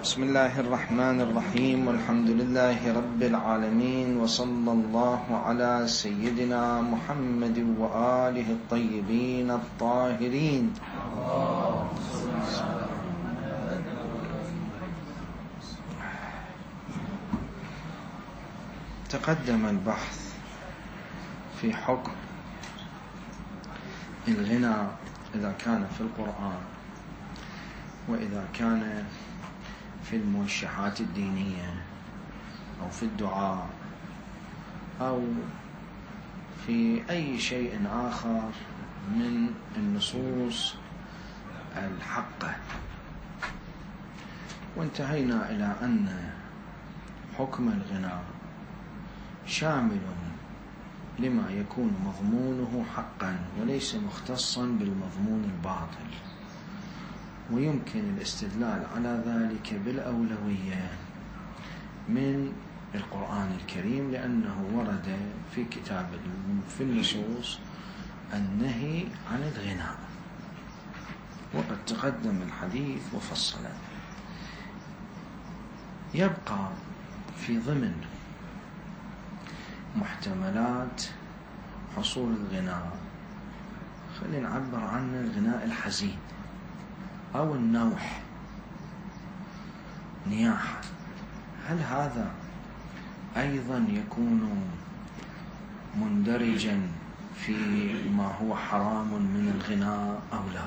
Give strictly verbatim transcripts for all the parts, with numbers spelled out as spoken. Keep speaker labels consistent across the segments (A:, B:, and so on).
A: بسم الله الرحمن الرحيم، والحمد لله رب العالمين، وصلى الله على سيدنا محمد وآله الطيبين الطاهرين. تقدم البحث في حكم الغنى إذا كان في القرآن، وإذا كان في الموشحات الدينية أو في الدعاء أو في أي شيء آخر من النصوص الحقة. وانتهينا إلى أن حكم الغناء شامل لما يكون مضمونه حقا وليس مختصا بالمضمون الباطل، ويمكن الاستدلال على ذلك بالأولوية من القرآن الكريم، لأنه ورد في كتاب في النصوص النهي عن الغناء، وقد تقدم الحديث مفصلا. يبقى في ضمن محتملات حصول الغناء، خلينا نعبر عنه الغناء الحزين أو النوح، نياحة. هل هذا أيضا يكون مندرجا في ما هو حرام من الغناء أو لا؟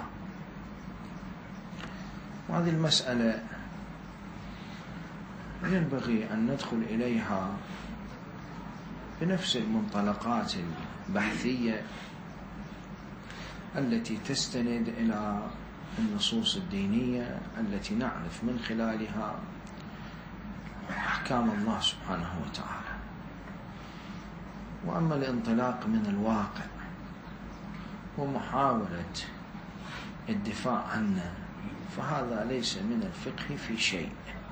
A: وهذه المسألة ينبغي أن ندخل إليها بنفس المنطلقات البحثية التي تستند إلى النصوص الدينية التي نعرف من خلالها أحكام الله سبحانه وتعالى. وأما الانطلاق من الواقع ومحاولة الدفاع عنه فهذا ليس من الفقه في شيء.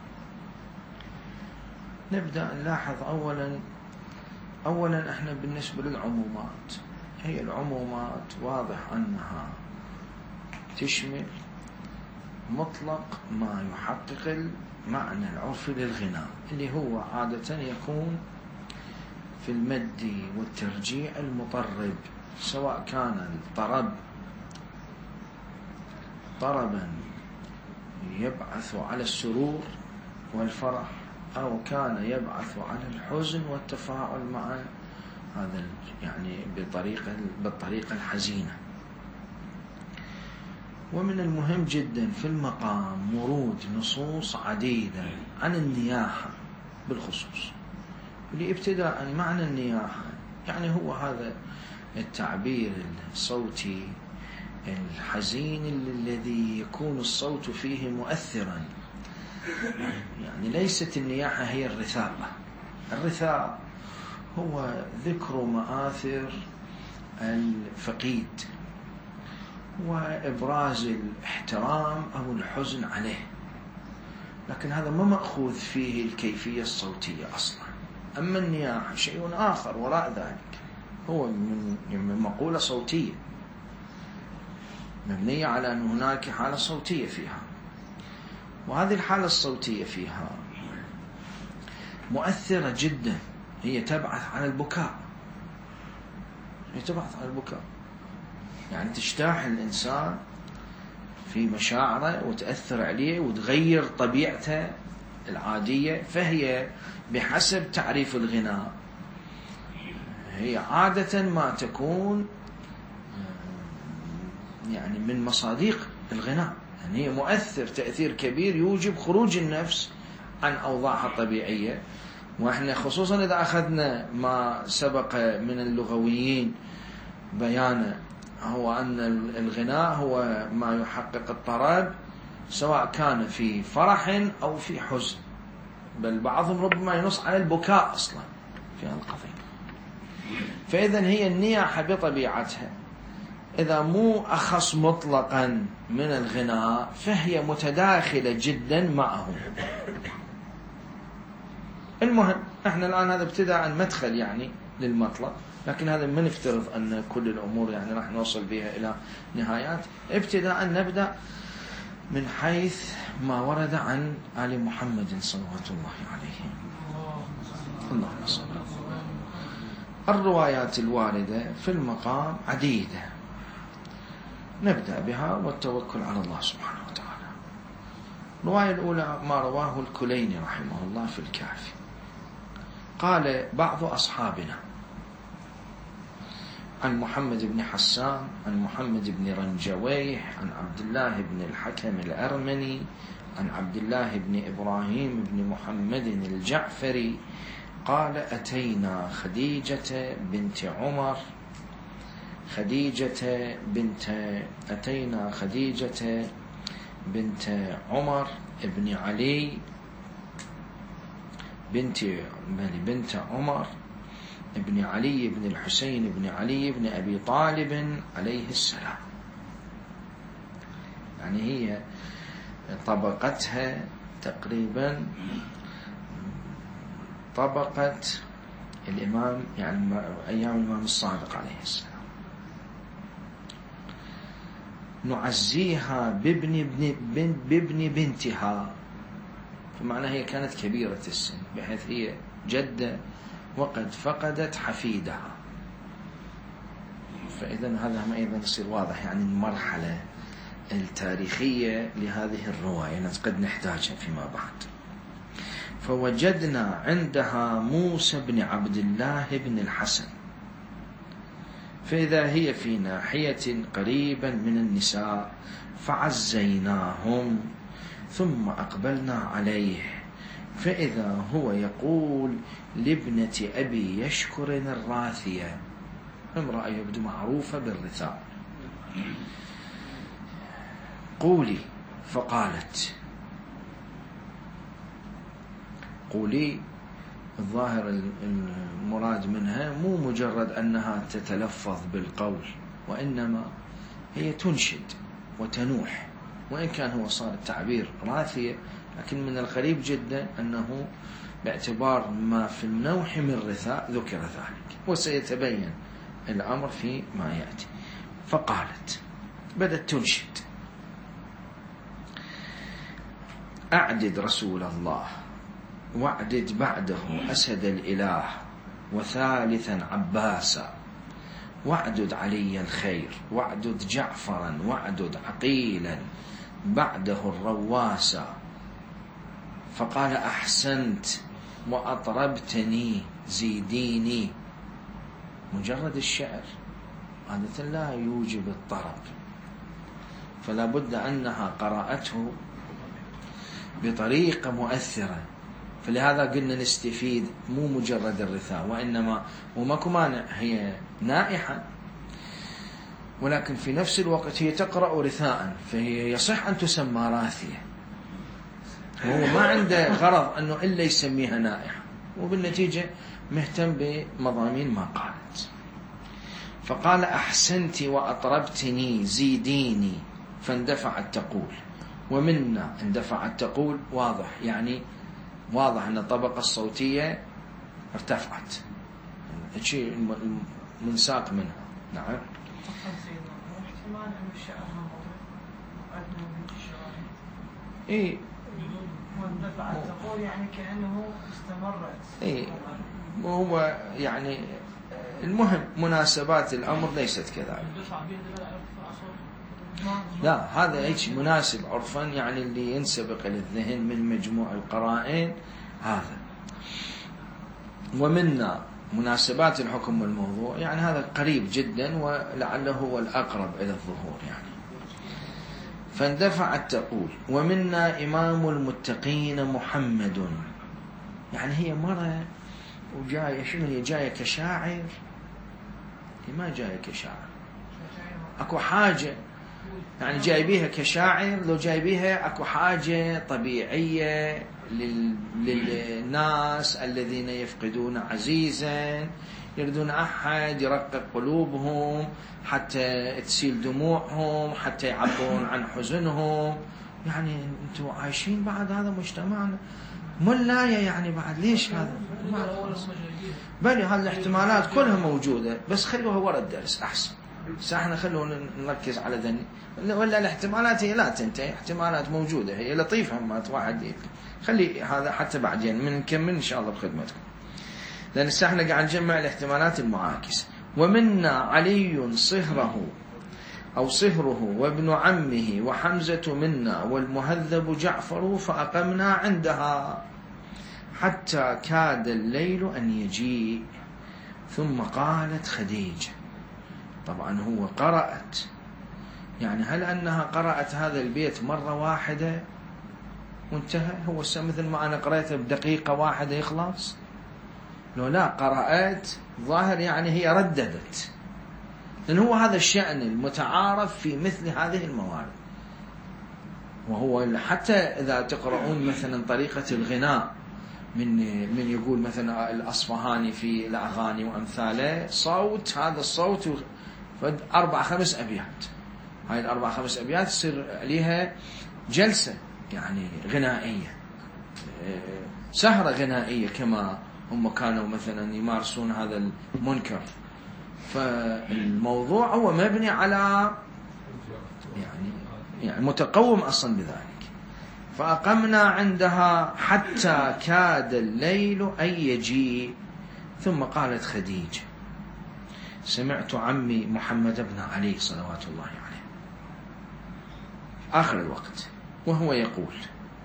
A: نبدأ نلاحظ أولا أولا احنا بالنسبة للعمومات، هي العمومات واضح أنها تشمل مطلق ما يحقق المعنى العرفي للغناء، اللي هو عادة يكون في المد والترجيع المطرب، سواء كان الطرب طربا يبعث على السرور والفرح، أو كان يبعث على الحزن والتفاعل مع هذا يعني بطريقة بالطريقة الحزينة. ومن المهم جدا في المقام ورود نصوص عديدة عن النياحة بالخصوص. لابتداء معنى النياحة يعني هو هذا التعبير الصوتي الحزين الذي يكون الصوت فيه مؤثرا. يعني ليست النياحة هي الرثاء، الرثاء هو ذكر مآثر الفقيد وإبراز الاحترام أو الحزن عليه، لكن هذا ما مأخوذ فيه الكيفية الصوتية أصلا. أما النياحة شيء آخر وراء ذلك، هو من مقولة صوتية مبنية على أن هناك حالة صوتية فيها، وهذه الحالة الصوتية فيها مؤثرة جدا، هي تبعث على البكاء، هي تبعث على البكاء، يعني تجتاح الإنسان في مشاعره وتأثر عليه وتغير طبيعته العادية. فهي بحسب تعريف الغناء هي عادة ما تكون يعني من مصادق الغناء، يعني هي مؤثر تأثير كبير يوجب خروج النفس عن أوضاعها الطبيعية. وإحنا خصوصا إذا أخذنا ما سبق من اللغويين بيانه، هو أن الغناء هو ما يحقق الطرب سواء كان في فرح أو في حزن، بل بعضهم ربما ينص على البكاء أصلا في هذه القضية. فإذا هي النياحة بطبيعتها إذا مو أخص مطلقا من الغناء فهي متداخلة جدا معه. المهم احنا الآن هذا ابتداء مدخل يعني للمطلق، لكن هذا ما نفترض أن كل الأمور يعني راح نوصل بها إلى نهايات. ابتداء نبدأ من حيث ما ورد عن آل محمد صلوات الله عليهم. اللهم صل. الروايات الواردة في المقام عديدة، نبدأ بها والتوكل على الله سبحانه وتعالى. الرواية الأولى ما رواه الكليني رحمه الله في الكافي. قال بعض أصحابنا عن محمد بن حسان، عن محمد بن رنجويح، عن عبد الله بن الحكم الأرمني، عن عبد الله بن إبراهيم بن محمد الجعفري قال أتينا خديجة بنت عمر خديجة بنت أتينا خديجة بنت عمر بن علي بنت بنت عمر ابن علي بن الحسين بن علي بن أبي طالب عليه السلام. يعني هي طبقتها تقريبا طبقة الإمام، يعني أيام الإمام الصادق عليه السلام. نعزيها بابن بن بابن بنتها، فمعنى هي كانت كبيرة السن بحيث هي جدة وقد فقدت حفيدها. فإذا هذا ما أيضا يصير واضح يعني المرحلة التاريخية لهذه الرواية قد نحتاجها فيما بعد. فوجدنا عندها موسى بن عبد الله بن الحسن، فإذا هي في ناحية قريبا من النساء فعزيناهم ثم أقبلنا عليه، فإذا هو يقول لابنة أبي يشكر الراثية، امرأة يبدو معروفة بالرثاء، قولي. فقالت قولي، الظاهر المراد منها مو مجرد أنها تتلفظ بالقول، وإنما هي تنشد وتنوح، وإن كان هو صار التعبير راثية، لكن من الغريب جدا أنه باعتبار ما في النوح من رثاء ذكر ذلك، وسيتبين الأمر في ما يأتي. فقالت، بدأت تنشد: أعدد رسول الله، واعدد بعده أسد الإله، وثالثا عباسا، واعدد علي الخير، واعدد جعفرا، واعدد عقيلا، بعده الرواسا. فقال: أحسنت وأطربتني، زيديني. مجرد الشعر عادة لا يوجب الطرب، فلا بد أنها قرأته بطريقة مؤثرة، فلهذا قلنا نستفيد مو مجرد الرثاء، وإنما وماكو مانع هي نائحة، ولكن في نفس الوقت هي تقرأ رثاء، فهي يصح أن تسمى راثية، وهو ما عنده غرض أنه إلا يسميها نائحة، وبالنتيجة مهتم بمضامين ما قالت. فقال: أحسنت وأطربتني، زيديني. فاندفعت تقول، ومنا اندفعت تقول، واضح يعني واضح أن الطبقة الصوتية ارتفعت، شيء منساق منها. نعم.
B: احتمال أن الشعر أدنى من الشعر.
A: إيه.
B: واندفعت تقول يعني كأنه استمرت.
A: إيه. وهو يعني المهم مناسبات الأمر ليست كذلك. لا، هذا هيك مناسب عرفا، يعني اللي ينسبق للذهن من مجموع القرائن هذا. ومنا مناسبات الحكم والموضوع، يعني هذا قريب جدا ولعله هو الأقرب إلى الظهور يعني. فاندفعت تقول: ومنا إمام المتقين محمد. يعني هي مرة وجاية، شنو هي جاية كشاعر؟ هي ما جاية كشاعر، أكو حاجة يعني جايبيها كشاعر، لو جايبيها أكو حاجة طبيعية لل... للناس الذين يفقدون عزيزا، يريدون أحد يرقق قلوبهم حتى تسيل دموعهم، حتى يعبرون عن حزنهم. يعني أنتم عايشين بعد هذا مجتمعنا ملاية، يعني بعد ليش هذا؟ بل هذه الاحتمالات كلها موجودة، بس خلوها ورا الدرس أحسن. احنا خلونا نركز على ذني، ولا الاحتمالات هي لا تنتهي، احتمالات موجودة هي لطيفة ما واحد يدري. خلي هذا حتى بعدين من نكمل إن شاء الله بخدمتكم، لأن احنا قاعد نجمع الاحتمالات المعاكسة. ومنا علي صهره أو صهره وابن عمه وحمزة منا والمهذب جعفر، فأقمنا عندها حتى كاد الليل أن يجيء. ثم قالت خديجة، طبعا هو قرأت، يعني هل أنها قرأت هذا البيت مرة واحدة وانتهى؟ هو مثل ما أنا قرأته بدقيقة واحدة يخلص؟ لو لا، قرأت ظاهر يعني هي رددت، لأن هو هذا الشأن المتعارف في مثل هذه الموارد. وهو حتى إذا تقرؤون مثلا طريقة الغناء من من يقول مثلا الأصفهاني في الأغاني وأمثاله، صوت هذا الصوت أربع خمس أبيات، هاي الأربع خمس أبيات تصير عليها جلسة يعني غنائية، سهرة غنائية كما هم كانوا مثلا يمارسون هذا المنكر. فالموضوع هو مبني على يعني يعني متقوم أصلا بذلك. فأقمنا عندها حتى كاد الليل أن يجيء. ثم قالت خديجة: سمعت عمي محمد بن علي صلوات الله عليه آخر الوقت وهو يقول.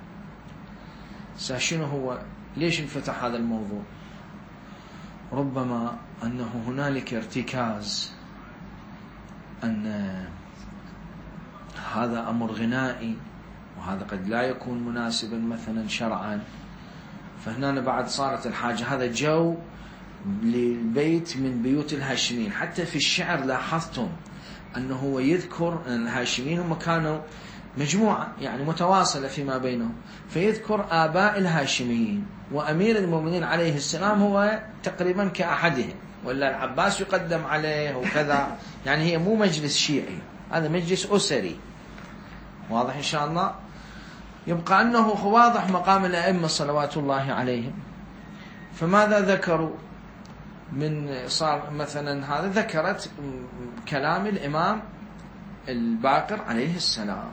A: شنو هو؟ ليش انفتح هذا الموضوع؟ ربما أنه هنالك ارتكاز أن هذا أمر غنائي، وهذا قد لا يكون مناسبا مثلا شرعا. فهنا بعد صارت الحاجة، هذا جو للبيت من بيوت الهاشمين. حتى في الشعر لاحظتم أنه هو يذكر أن الهاشمين هم كانوا مجموعة يعني متواصلة فيما بينهم، فيذكر آباء الهاشميين، وأمير المؤمنين عليه السلام هو تقريبا كأحدهم، ولا العباس يقدم عليه وكذا. يعني هي مو مجلس شيعي، هذا مجلس أسري. واضح إن شاء الله؟ يبقى أنه واضح مقام الأئمة صلوات الله عليهم. فماذا ذكروا من صار مثلا؟ هذا ذكرت كلام الإمام الباقر عليه السلام.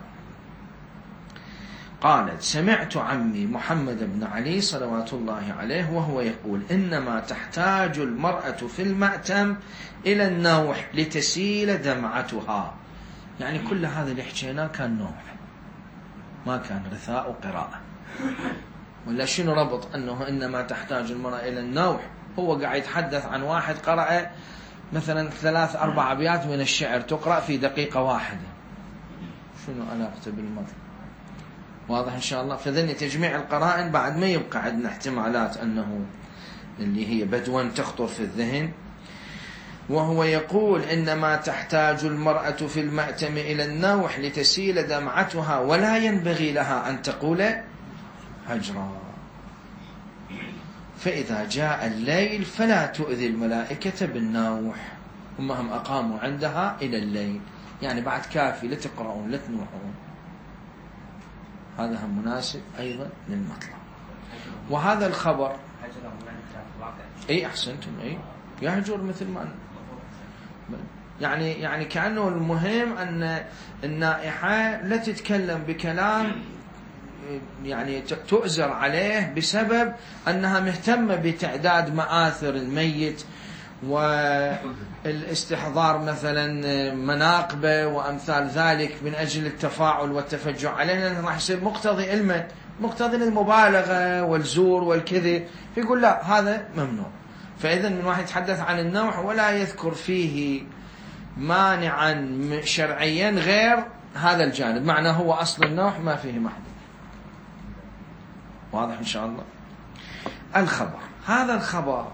A: قالت: سمعت عمي محمد بن علي صلوات الله عليه وهو يقول: إنما تحتاج المرأة في المأتم إلى النوح لتسيل دمعتها. يعني كل هذا اللي حكيناه كان نوح، ما كان رثاء وقراءة. ولا شنو ربط أنه إنما تحتاج المرأة إلى النوح؟ هو قاعد يتحدث عن واحد قرأ مثلا ثلاث أربع أبيات من الشعر تقرأ في دقيقة واحدة، شنو علاقته بالمرأة؟ واضح إن شاء الله؟ فذن تجميع القرائن بعد ما يبقى عندنا احتمالات أنه اللي هي بدوا تخطر في الذهن. وهو يقول: إنما تحتاج المرأة في المأتم إلى النوح لتسيل دمعتها، ولا ينبغي لها أن تقول هجرا، فإذا جاء الليل فلا تؤذي الملائكة بالنوح. هم هم أقاموا عندها إلى الليل، يعني بعد كافي لا تقرؤون لا تنوحون. هذا هم مناسب أيضا للمطلب. وهذا الخبر أي أحسنتم أي يهجر مثل ما يعني يعني كأنه المهم أن النائحة لا تتكلم بكلام يعني تؤزر عليه بسبب أنها مهتمة بتعداد مآثر الميت والاستحضار مثلا مناقبه وأمثال ذلك من أجل التفاعل والتفجع عليه، لأنه راح يصير مقتضي علمه مقتضي المبالغة والزور والكذب. فيقول لا، هذا ممنوع. فإذا من واحد يتحدث عن النوح ولا يذكر فيه مانعا شرعيا غير هذا الجانب، معناه هو أصل النوح ما فيه محدث. واضح إن شاء الله؟ الخبر، هذا الخبر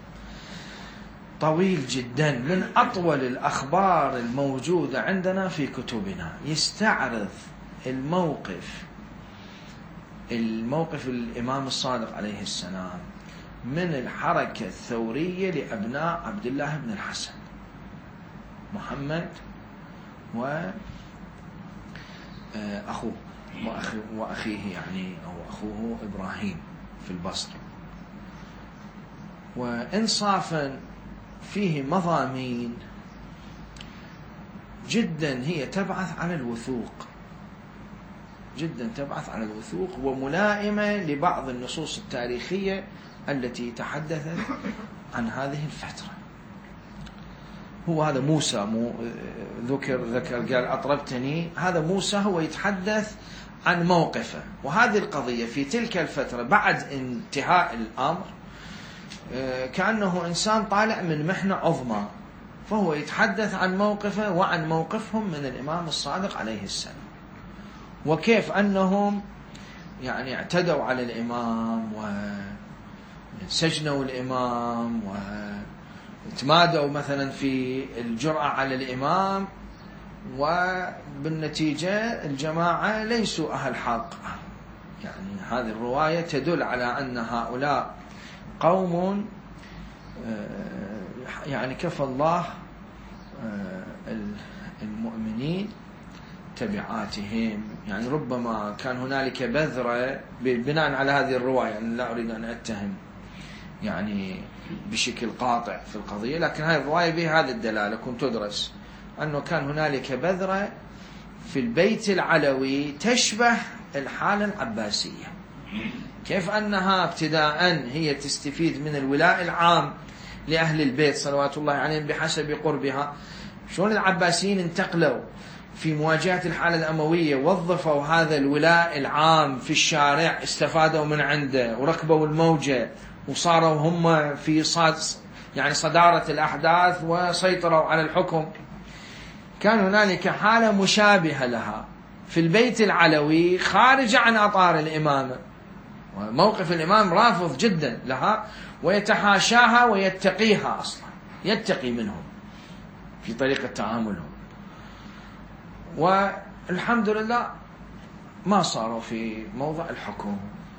A: طويل جدا، من أطول الأخبار الموجودة عندنا في كتبنا. يستعرض الموقف الموقف الإمام الصادق عليه السلام من الحركة الثورية لأبناء عبد الله بن الحسن محمد وأخوه وأخيه يعني أو أخوه إبراهيم في البصرة. وإنصافا فيه مضامين جدا هي تبعث على الوثوق، جدا تبعث على الوثوق، وملائمة لبعض النصوص التاريخية التي تحدثت عن هذه الفترة. هو هذا موسى مو ذكر ذكر قال أطربتني، هذا موسى هو يتحدث عن موقفه، وهذه القضية في تلك الفترة بعد انتهاء الأمر كأنه إنسان طالع من محنة عظمى، فهو يتحدث عن موقفه وعن موقفهم من الإمام الصادق عليه السلام، وكيف أنهم يعني اعتدوا على الإمام وسجنوا الإمام وتمادوا مثلا في الجرأة على الإمام، وبالنتيجة الجماعة ليسوا أهل حق. يعني هذه الرواية تدل على أن هؤلاء قوم يعني كفى الله المؤمنين تبعاتهم. يعني ربما كان هنالك بذرة بناء على هذه الرواية، يعني لا أريد أن أتهم يعني بشكل قاطع في القضية، لكن هذه الرواية بها هذه الدلالة كنت تدرس أنه كان هنالك بذرة في البيت العلوي تشبه الحالة العباسية، كيف أنها ابتداء هي تستفيد من الولاء العام لأهل البيت صلوات الله عليهم بحسب قربها. شلون العباسيين انتقلوا في مواجهة الحالة الأموية، وظفوا هذا الولاء العام في الشارع، استفادوا من عنده وركبوا الموجة وصاروا هم في صاد يعني صدارة الأحداث وسيطروا على الحكم. كان هنالك حالة مشابهة لها في البيت العلوي خارج عن أطار الإمامة، وموقف الإمام رافض جدا لها ويتحاشاها ويتقيها، أصلا يتقي منهم في طريقة تعاملهم. والحمد لله ما صاروا في موضع الحكم،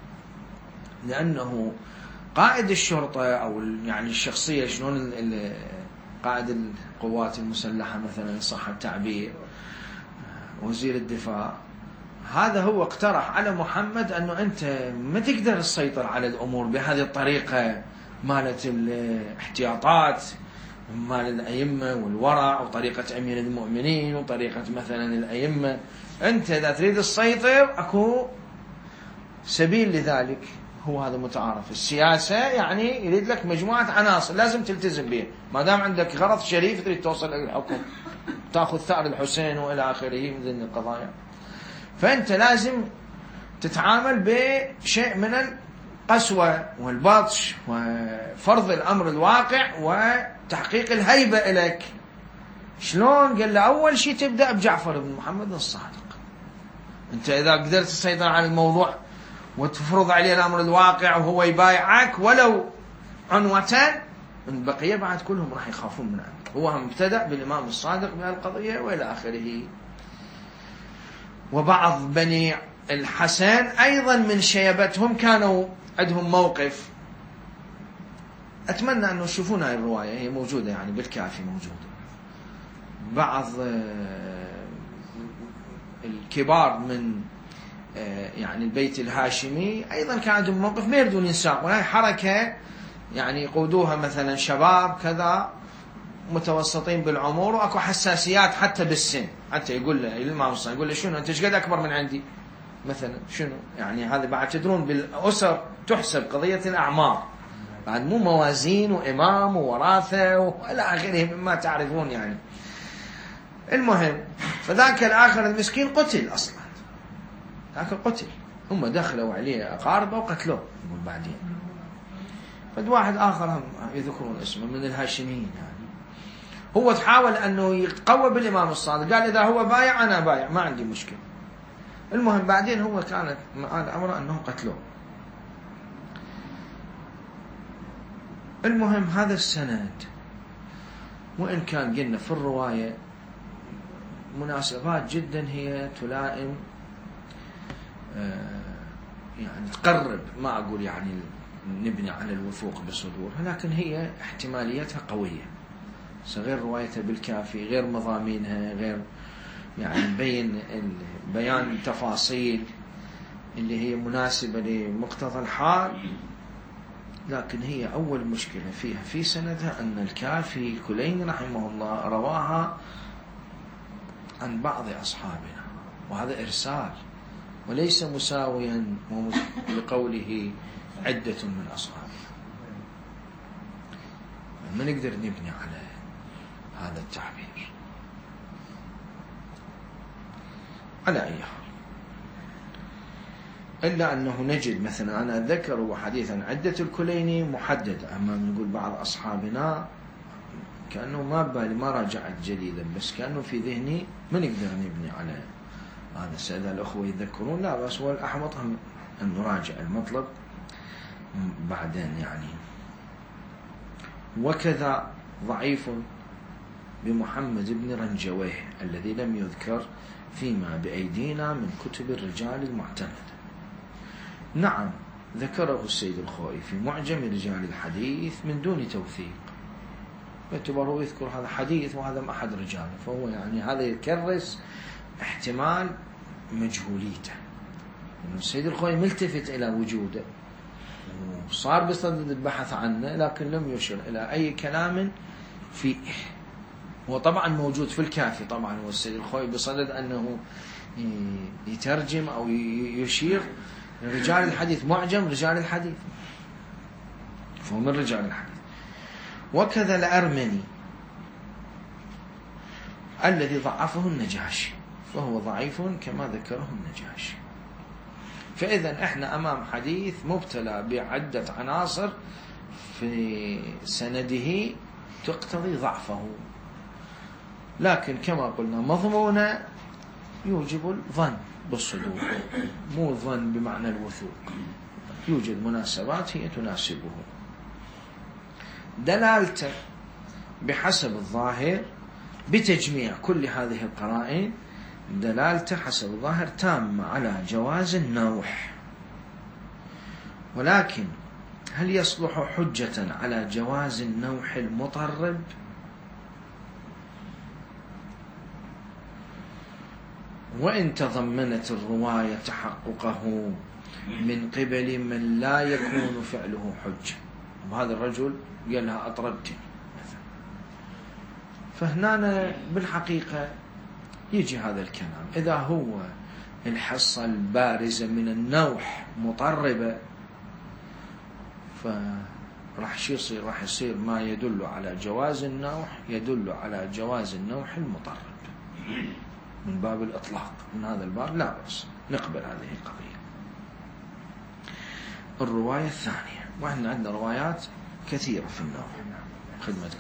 A: لأنه قائد الشرطة أو يعني الشخصية شلون قائد القوات المسلحة مثلا صح التعبير، وزير الدفاع، هذا هو اقترح على محمد أنه أنت ما تقدر تسيطر على الأمور بهذه الطريقة مالت الاحتياطات مال الأئمة والورع وطريقة أمير المؤمنين وطريقة مثلا الأئمة. أنت إذا تريد تسيطر أكو سبيل لذلك، هو هذا متعارف. السياسة يعني يريد لك مجموعة عناصر لازم تلتزم بها، ما دام عندك غرض شريف تريد توصل إلى الحكم، تأخذ ثأر الحسين وإلى آخره من ذي القضايا، فأنت لازم تتعامل بشيء من القسوة والبطش وفرض الأمر الواقع وتحقيق الهيبة إليك. شلون؟ قال له أول شيء تبدأ بجعفر بن محمد الصادق. أنت إذا قدرت تسيطر على الموضوع وتفرض عليه الأمر الواقع وهو يبايعك ولو عنوتان، البقية بعد كلهم راح يخافون من عنك. هو مبتدأ بالإمام الصادق بهالقضية وإلى آخره. وبعض بني الحسن أيضا من شيبتهم كانوا عندهم موقف، أتمنى أن تشوفون هاي الرواية، هي موجودة يعني بالكافي موجودة. بعض الكبار من يعني البيت الهاشمي أيضا كان عندهم موقف ما يردون ينساق، وهي حركة يعني يقودوها مثلا شباب كذا متوسطين بالعمر، وأكو حساسيات حتى بالسن، حتى يقول له الإمام الصادق يقول له شنو أنت قد أكبر من عندي مثلا شنو يعني. هذا بعد تدرون بالأسر تحسب قضية الأعمار، بعد مو موازين وإمام ووراثة وإلى آخره مما تعرفون يعني. المهم فذاك الآخر المسكين قتل أصلا، ذاك قتل، هم دخلوا عليه أقاربه وقتلوه يقول بعدين. فد واحد آخر هم يذكرون اسمه من الهاشميين يعني، هو تحاول أنه يقوى بالإمام الصادق، قال إذا هو بايع أنا بايع ما عندي مشكلة. المهم بعدين هو كانت الأمر أنه قتلوه. المهم هذا السند وإن كان قلنا في الرواية مناسبات جدا هي تلائم يعني تقرب، ما أقول يعني نبني على الوثوق بصدورها، لكن هي احتماليتها قوية، غير روايتها بالكافي، غير مضامينها، غير يعني مبين بيان التفاصيل اللي هي مناسبة لمقتضى الحال. لكن هي أول مشكلة فيها في سندها أن الكافي كلين رحمه الله رواها عن بعض أصحابنا، وهذا إرسال وليس مساويا لقوله عدة من أصحابنا. ما نقدر نبني على هذا التعبير. على أي حال، إلا أنه نجد مثلا، أنا أتذكر حديثا عدة الكليني محددة، أما نقول بعض أصحابنا كأنه ما بالي، ما راجعت جديدا، بس كأنه في ذهني ما نقدر نبني على هذا. السادة الأخوة يذكرون، لا بس هو الأحوط أن نراجع المطلب بعدين يعني. وكذا ضعيف بمحمد بن رنجويه الذي لم يذكر فيما بأيدينا من كتب الرجال المعتمدة. نعم ذكره السيد الخوئي في معجم رجال الحديث من دون توثيق، باعتباره يذكر هذا حديث وهذا ما أحد رجاله، فهو يعني هذا يكرس احتمال مجهوليته، إنه السيد الخوئي ملتفت إلى وجوده وصار بصدد البحث عنه، لكن لم يشر إلى أي كلام فيه. هو طبعا موجود في الكافي طبعا، والسيد الخوئي بصدد أنه يترجم أو يشير رجال الحديث، معجم رجال الحديث، فهو من رجال الحديث. وكذا الأرمني الذي ضعفه النجاشي، فهو ضعيف كما ذكره النجاشي. فإذا احنا أمام حديث مبتلى بعدة عناصر في سنده تقتضي ضعفه، لكن كما قلنا مضمونه يوجب الظن بالصدور، مو الظن بمعنى الوثوق، يوجد مناسبات هي تناسبه. دلالته بحسب الظاهر بتجميع كل هذه القرائن، دلالته حسب الظاهر تامة على جواز النوح، ولكن هل يصلح حجة على جواز النوح المطرب؟ وإن تضمنت الرواية تحققه من قبل من لا يكون فعله حجة، وهذا الرجل قال لها أطربتني مثلا، فهنا بالحقيقة يجي هذا الكلام، إذا هو الحصة البارزة من النوح مطربة، فراح يصير راح يصير ما يدل على جواز النوح يدل على جواز النوح المطرب من باب الإطلاق. من هذا الباب لا بأس نقبل هذه القضية. الرواية الثانية، وإحنا عندنا روايات كثيرة في النوح. خدمتك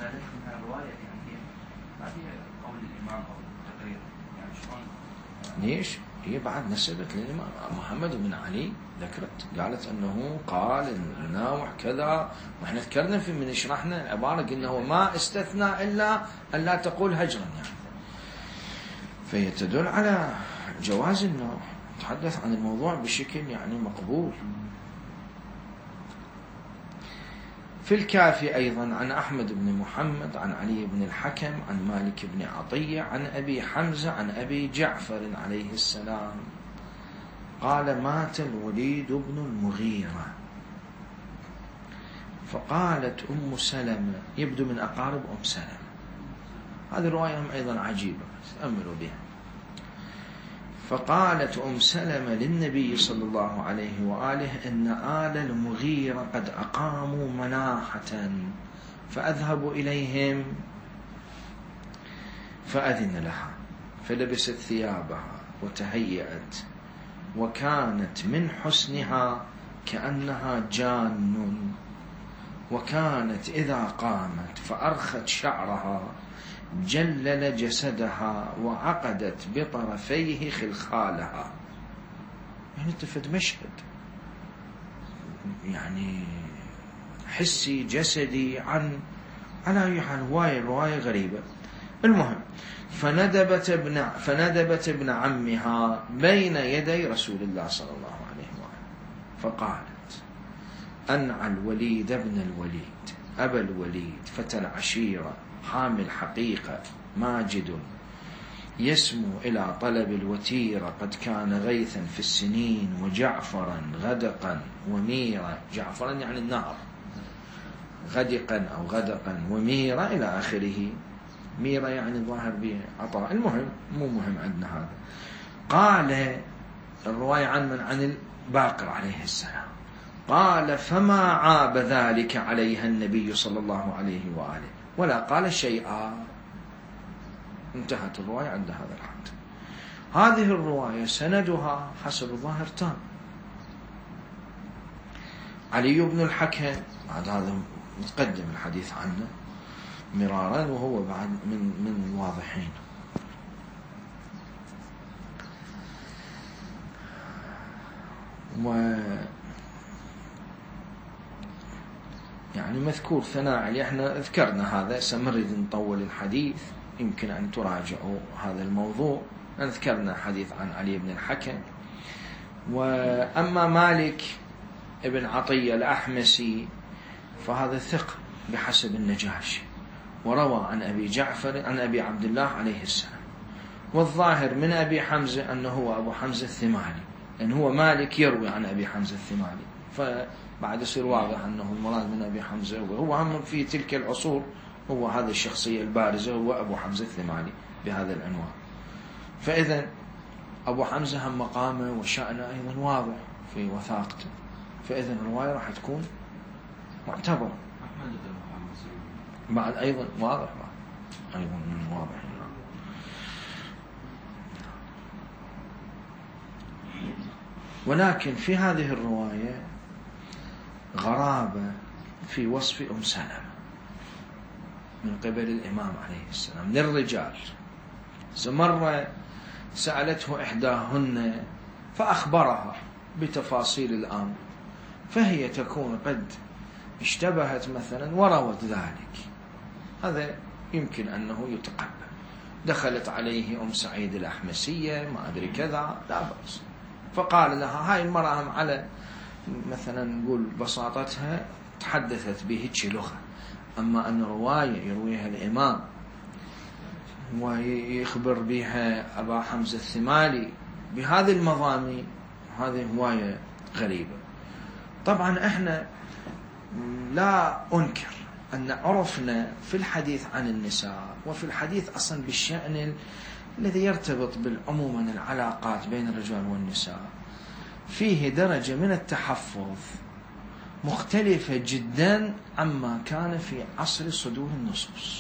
A: ليش؟ هي بعد نسبت للإمام محمد بن علي، ذكرت قالت أنه قال النوح كذا، وإحنا ذكرنا في من شرحنا العبارة قلنا هو ما استثنى إلا أن لا تقول هجرا يعني، فهي تدل على جواز النوح، تحدث عن الموضوع بشكل يعني مقبول. في الكافي أيضا عن أحمد بن محمد عن علي بن الحكم عن مالك بن عطية عن أبي حمزة عن أبي جعفر عليه السلام قال مات الوليد بن المغيرة، فقالت أم سلمة، يبدو من أقارب أم سلمة، هذه رواية أيضا عجيبة تأملوا بها. فقالت أم سلمة للنبي صلى الله عليه وآله إن آل المغيرة قد أقاموا مناحة فأذهب إليهم، فأذن لها فلبست ثيابها وتهيأت، وكانت من حسنها كأنها جان، وكانت إذا قامت فأرخت شعرها جلل جسدها وعقدت بطرفيه خلخالها. يعني تفد مشهد يعني حسي جسدي عن على حال هواية رواية غريبة. المهم فندبت ابن فندبت ابن عمها بين يدي رسول الله صلى الله عليه وآله فقالت أنعى الوليد ابن الوليد أبا الوليد فتى العشيرة حامل حقيقة ماجد يسمو إلى طلب الوتيرة قد كان غيثا في السنين وجعفرا غدقا وميرا، جعفرا يعني النهر، غدقا أو غدقا وميرا إلى آخره. ميرة يعني ظاهر به عطاء، المهم مو مهم عندنا هذا. قال الرواية عن من؟ عن الباقر عليه السلام. قال فما عاب ذلك عليها النبي صلى الله عليه وآله ولا قال شيئا. انتهت الرواية عند هذا الحد. هذه الرواية سندها حسب الظاهر تام. علي بن الحكم بعد هذا نتقدم الحديث عنه مرارا وهو بعد من من الواضحين. و يعني مذكور ثناء عليه، احنا ذكرنا هذا، سنريد نطول الحديث، يمكن أن تراجعوا هذا الموضوع. ذكرنا حديث عن علي بن الحكم. وأما مالك ابن عطية الأحمسي فهذا ثقة بحسب النجاشي، وروى عن أبي جعفر عن أبي عبد الله عليه السلام. والظاهر من أبي حمزة أنه هو أبو حمزة الثمالي، لأن هو مالك يروي عن أبي حمزة الثمالي، فبعد يصير واضح أنه المراد من أبي حمزة وهو هم في تلك العصور هو هذا الشخصية البارزة، هو أبو حمزة الثمالي بهذا العنوان. فإذا أبو حمزة هم مقامه وشأنه أيضا واضح في وثاقته، فإذا الرواية راح تكون معتبرة. بعد أيضا واضح، أيضا من واضح. ولكن في هذه الرواية غرابة في وصف أم سلمة من قبل الإمام عليه السلام للرجال. مرة سألته إحداهن فأخبرها بتفاصيل الأمر، فهي تكون قد اشتبهت مثلا وروت ذلك، هذا يمكن أنه يتقبل. دخلت عليه أم سعيد الأحمسية ما أدري كذا، لا بأس، فقال لها هاي المرأة على مثلا نقول بساطتها تحدثت بهيك لغة، أما أن رواية يرويها الإمام ويخبر بها أبا حمزة الثمالي بهذه المضامين، هذه رواية غريبة. طبعا احنا لا أنكر أن عرفنا في الحديث عن النساء وفي الحديث أصلا بالشأن الذي يرتبط بالعموم العلاقات بين الرجال والنساء فيه درجة من التحفظ مختلفة جدا عما كان في عصر صدور النصوص.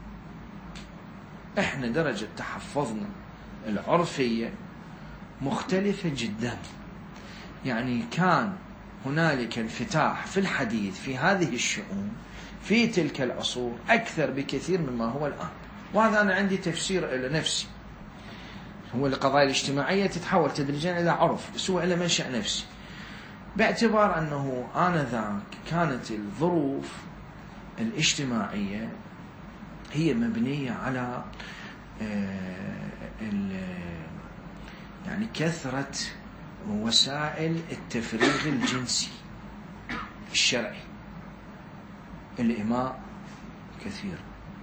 A: احنا درجة تحفظنا العرفية مختلفة جدا، يعني كان هنالك انفتاح في الحديث في هذه الشؤون في تلك العصور أكثر بكثير مما هو الآن. وهذا أنا عندي تفسير إلى نفسي، هو القضايا الاجتماعية تتحول تدريجيا إلى عرف، بس هو إلى منشأ نفسي، باعتبار أنه آنذاك كانت الظروف الاجتماعية هي مبنية على يعني كثرة وسائل التفريغ الجنسي الشرعي. الإماء كثير،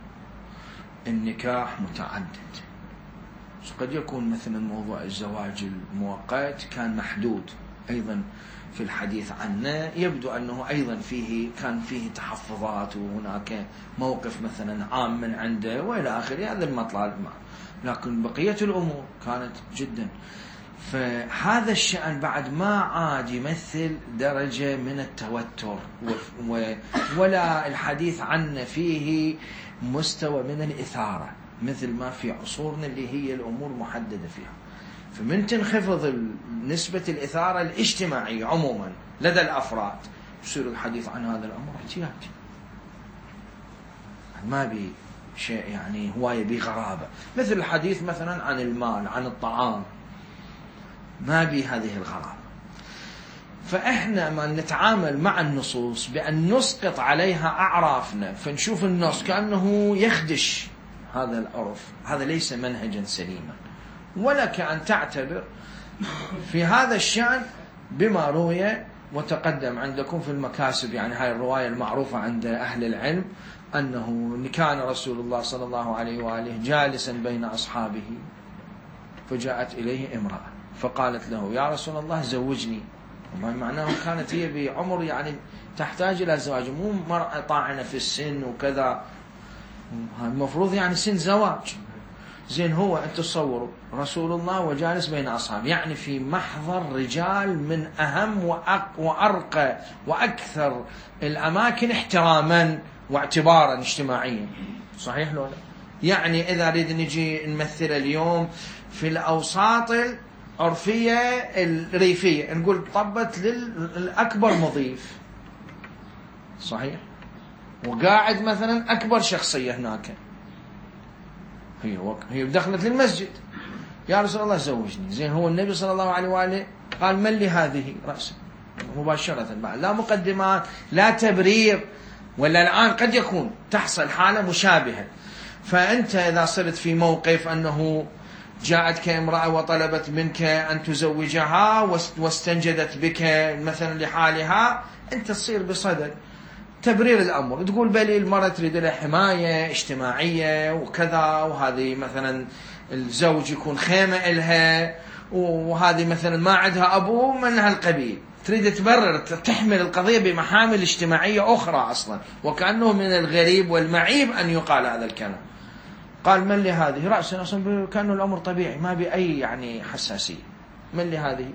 A: النكاح متعدد، قد يكون مثلا موضوع الزواج المؤقت كان محدود أيضا في الحديث عنه، يبدو أنه أيضا فيه كان فيه تحفظات وهناك موقف مثلا عام من عنده وإلى آخره، هذا المطلب، لكن بقية الأمور كانت جدا. فهذا الشأن بعد ما عاد يمثل درجة من التوتر ولا الحديث عنه فيه مستوى من الإثارة مثل ما في عصورنا اللي هي الأمور محددة فيها. فمن تنخفض نسبة الإثارة الاجتماعية عموما لدى الأفراد يصير الحديث عن هذا الأمر احتياج، ما بي شيء يعني هواية بغرابة، مثل الحديث مثلا عن المال عن الطعام، ما بي هذه الغرابة. فإحنا ما نتعامل مع النصوص بأن نسقط عليها أعرافنا، فنشوف النص كأنه يخدش هذا العرف، هذا ليس منهجا سليما. ولك أن تعتبر في هذا الشأن بما روي وتقدم عندكم في المكاسب، يعني هاي الرواية المعروفة عند أهل العلم أنه كان رسول الله صلى الله عليه وآله جالسا بين أصحابه فجاءت إليه امرأة فقالت له يا رسول الله زوجني، وما معناه كانت هي بعمر يعني تحتاج إلى زواج، مو مرأة طاعنة في السن وكذا، المفروض يعني سن زواج. زين هو أنت تصوروا رسول الله وجالس بين أصحاب، يعني في محضر رجال من أهم وأرقى وأكثر الأماكن احتراما واعتبارا اجتماعيا، صحيح لو لا؟ يعني إذا نريد نجي نمثل اليوم في الأوساط العرفية الريفية نقول طبت للأكبر مضيف، صحيح، وقاعد مثلا أكبر شخصية هناك، هي هي دخلت للمسجد، يا رسول الله زوجني. زين هو النبي صلى الله عليه وآله قال من لي هذه رأسا مباشرة بعد، لا مقدمات لا تبرير. ولا الآن قد يكون تحصل حالة مشابهة، فأنت إذا صرت في موقف أنه جاءتك امرأة وطلبت منك أن تزوجها واستنجدت بك مثلا لحالها، أنت تصير بصدد تبرير الأمر، تقول بلي المرأة تريد لها حماية اجتماعية وكذا، وهذه مثلا الزوج يكون خيمة إلها، وهذه مثلا ما عندها أبو من هالقبيل، تريد تبرر تحمل القضية بمحامل اجتماعية أخرى أصلا، وكأنه من الغريب والمعيب أن يقال هذا الكلام. قال من لي هذه رأسا، أصلا كأنه الأمر طبيعي ما بأي يعني حساسية، من لي هذه؟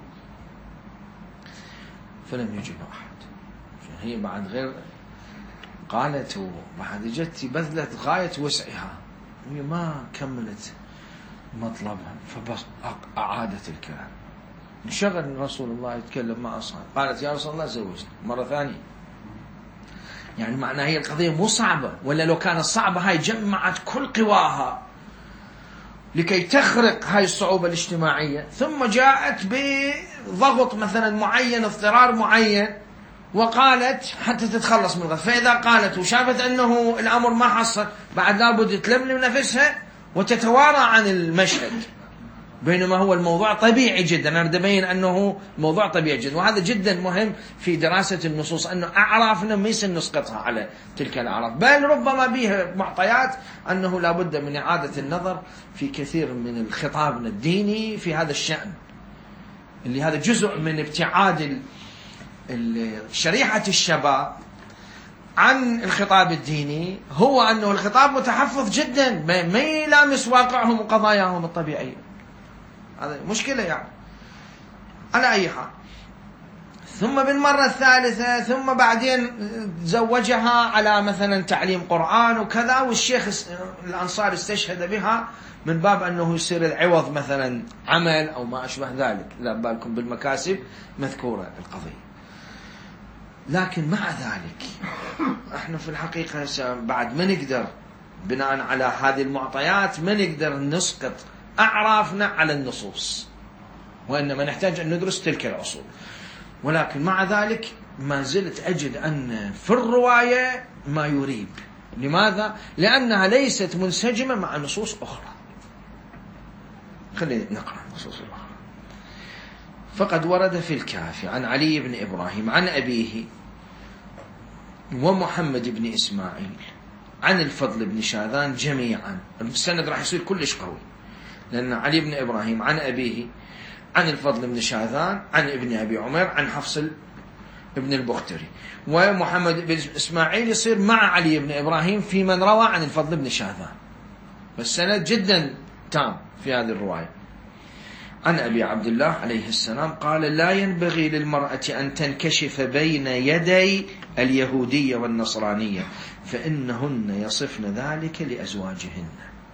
A: فلم يجب أحد. هي بعد غير قالت وبعد جت بذلت غاية وسعها، هي ما كملت مطلبها، فبس أعادت الكلام. انشغل رسول الله يتكلم مع أصحابه، قالت يا رسول الله زوجت مرة ثانية. يعني معناها هي القضية مو صعبة، ولا لو كانت صعبة هاي جمعت كل قواها لكي تخرق هاي الصعوبة الاجتماعية، ثم جاءت بضغط مثلا معين، اضطرار معين، وقالت حتى تتخلص من الغضب. فإذا قالت وشافت أنه الأمر ما حصل، بعد لابد تلملم نفسها وتتوارى عن المشهد، بينما هو الموضوع طبيعي جدا. أنا بدي أبين أنه موضوع طبيعي جدا، وهذا جدا مهم في دراسة النصوص، أنه أعرافنا ما يصير نسقطها على تلك الأعراف، بل ربما بها معطيات أنه لابد من إعادة النظر في كثير من خطابنا الديني في هذا الشأن، اللي هذا جزء من ابتعاد شريحة الشباب عن الخطاب الديني، هو أنه الخطاب متحفظ جدا ما يلامس واقعهم وقضاياهم الطبيعية. هذا مشكلة يعني. على أي حال، ثم بالمرة الثالثة ثم بعدين زوجها على مثلا تعليم قرآن وكذا، والشيخ الأنصار استشهد بها من باب أنه يصير العوض مثلا عمل أو ما أشبه ذلك، لا بالكم بالمكاسب مذكورة القضية. لكن مع ذلك احنا في الحقيقة بعد ما نقدر بناء على هذه المعطيات ما نقدر نسقط أعرافنا على النصوص، وإنما نحتاج أن ندرس تلك الأصول. ولكن مع ذلك ما زلت أجد أن في الرواية ما يريب. لماذا؟ لأنها ليست منسجمة مع نصوص أخرى. خلينا نقرأ النصوص الأخرى. فقد ورد في الكافي عن علي بن إبراهيم عن أبيه ومحمد بن إسماعيل عن الفضل بن شاذان جميعا. السند راح يصير كلش قوي، لأن علي بن إبراهيم عن أبيه عن الفضل بن شاذان عن ابن أبي عمر عن حفص ابن البختري، ومحمد بن إسماعيل يصير مع علي بن إبراهيم في من روى عن الفضل بن شاذان، فالسند جدا تام في هذه الرواية. عن أبي عبد الله عليه السلام قال لا ينبغي للمرأة أن تنكشف بين يدي اليهودية والنصرانية فإنهن يصفن ذلك لأزواجهن.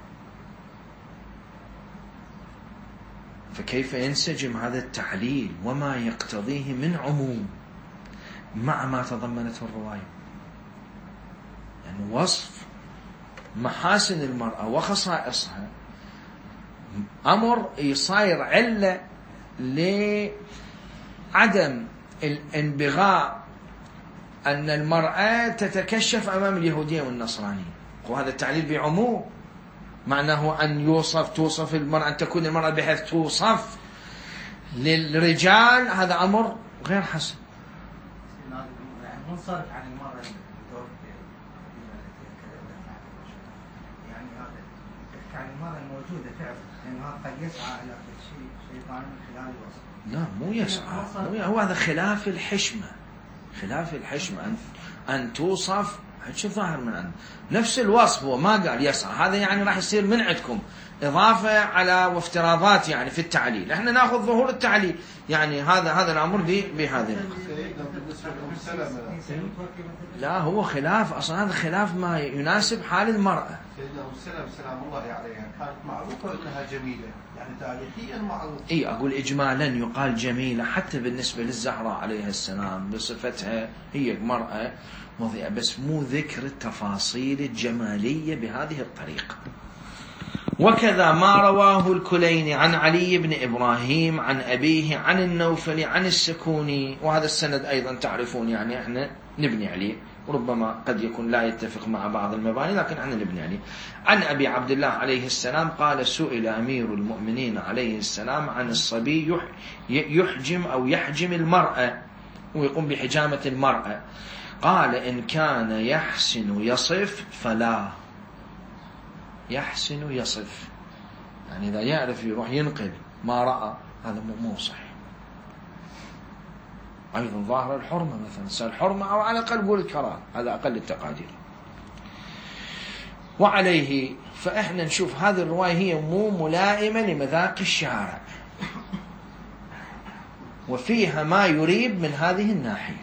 A: فكيف ينسجم هذا التعليل وما يقتضيه من عموم مع ما تضمنته الرواية؟ يعني وصف محاسن المرأة وخصائصها أمر يصير علة لعدم الانبغاء أن المرأة تتكشف أمام اليهودية والنصرانية، وهذا التعليل بعموم معناه أن يوصف توصف المرأة، أن تكون المرأة بحيث توصف للرجال، هذا أمر غير حسن.
C: منصرف عن المرأة يعني هذا عن المرأة الموجودة فعلا، لأنه قد يسعى إلى شيء شيطان من خلال الوصف.
A: لا مو يسعى، هو هذا خلاف الحشمة، خلاف الحشمة أن, أن توصف شو الظاهر من عنده؟ نفس الوصف هو ما قال يسعى، هذا يعني راح يصير من عندكم إضافة على وافتراضات يعني في التعليل. احنا ناخذ ظهور التعليل، يعني هذا هذا الأمر بهذه. لا هو خلاف، أصلا هذا خلاف ما يناسب حال المرأة.
D: سيدنا أم سلمة سلام الله عليها كانت معروفة أنها جميلة، يعني تاريخيا معروفة.
A: اي اقول اجمالا يقال جميله حتى بالنسبه للزهراء عليها السلام بصفتها هي مراه وضيئه، بس مو ذكر التفاصيل الجماليه بهذه الطريقه. وكذا ما رواه الكليني عن علي بن ابراهيم عن ابيه عن النوفل عن السكوني، وهذا السند ايضا تعرفون يعني احنا نبني عليه، وربما قد يكون لا يتفق مع بعض المباني لكن احنا نبني عليه. عن أبي عبد الله عليه السلام قال سئل أمير المؤمنين عليه السلام عن الصبي يحجم أو يحجم المرأة ويقوم بحجامة المرأة، قال إن كان يحسن يصف فلا. يحسن يصف يعني إذا يعرف يروح ينقل ما رأى، هذا مو صحيح. أيضا ظاهر الحرمة مثلا، صار الحرمة أو على الأقل قول الكراهة، هذا أقل التقادير. وعليه فإحنا نشوف هذه الرواية هي مو ملائمة لمذاق الشارع، وفيها ما يريب من هذه الناحية.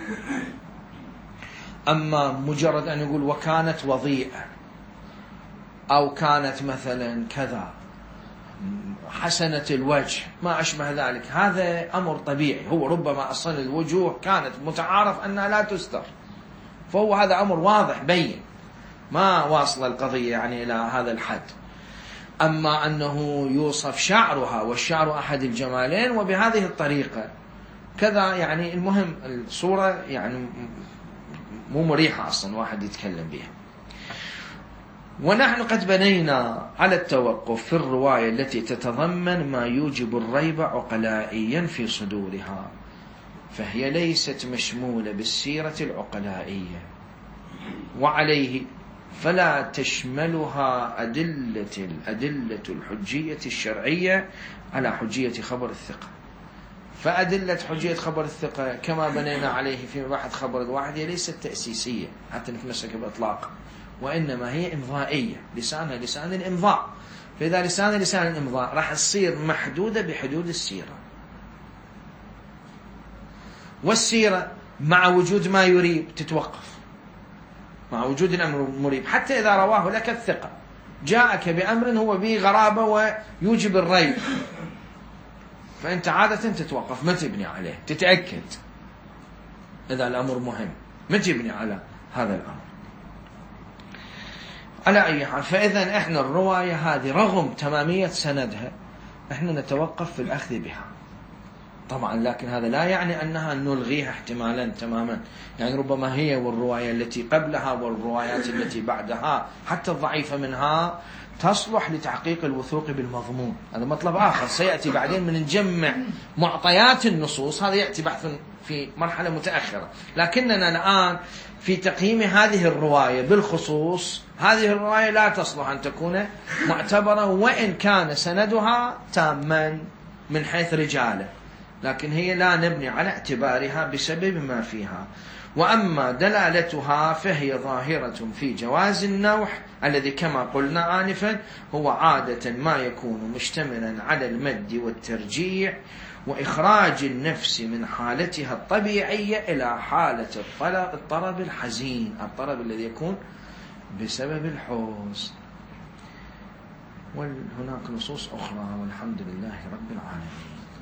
A: أما مجرد أن يقول وكانت وضيئة أو كانت مثلا كذا حسنة الوجه ما أشبه ذلك، هذا أمر طبيعي. هو ربما أصلا الوجوه كانت متعارف أنها لا تستر، فهو هذا أمر واضح بين ما واصل القضية يعني إلى هذا الحد. أما أنه يوصف شعرها والشعر أحد الجمالين وبهذه الطريقة كذا، يعني المهم الصورة يعني مو مريحة أصلا واحد يتكلم بها. ونحن قد بنينا على التوقف في الرواية التي تتضمن ما يوجب الريب عقلائيا في صدورها، فهي ليست مشمولة بالسيرة العقلائية، وعليه فلا تشملها أدلة الأدلة الحجية الشرعية على حجية خبر الثقة. فأدلة حجية خبر الثقة كما بنينا عليه في مباحث خبر الواحد هي ليست تأسيسية حتى نتمسك بإطلاق، وإنما هي إمضائية، لسانها لسان الإمضاء. فإذا لسان لسان الإمضاء راح تصير محدودة بحدود السيرة، والسيرة مع وجود ما يريب تتوقف، مع وجود الأمر المريب. حتى إذا رواه لك الثقة جاءك بأمر هو به غرابة ويوجب الريب، فأنت عادة تتوقف ما تبني عليه، تتأكد إذا الأمر مهم ما تبني على هذا الأمر. على أي حال، فإذا إحنا الرواية هذه رغم تمامية سندها إحنا نتوقف في الأخذ بها طبعا، لكن هذا لا يعني أنها نلغيها احتمالا تماما. يعني ربما هي والرواية التي قبلها والروايات التي بعدها حتى الضعيفة منها تصلح لتحقيق الوثوق بالمضمون، هذا مطلب آخر سيأتي بعدين من نجمع معطيات النصوص، هذا يأتي بحث في مرحلة متأخرة. لكننا الآن في تقييم هذه الرواية بالخصوص، هذه الرواية لا تصلح أن تكون معتبرة وإن كان سندها تاما من حيث رجاله، لكن هي لا نبني على اعتبارها بسبب ما فيها. وأما دلالتها فهي ظاهرة في جواز النوح الذي كما قلنا آنفا هو عادة ما يكون مشتملا على المد والترجيع وإخراج النفس من حالتها الطبيعية إلى حالة الطرب الحزين، الطرب الذي يكون بسبب الحزن. وهناك نصوص أخرى، والحمد لله رب العالمين.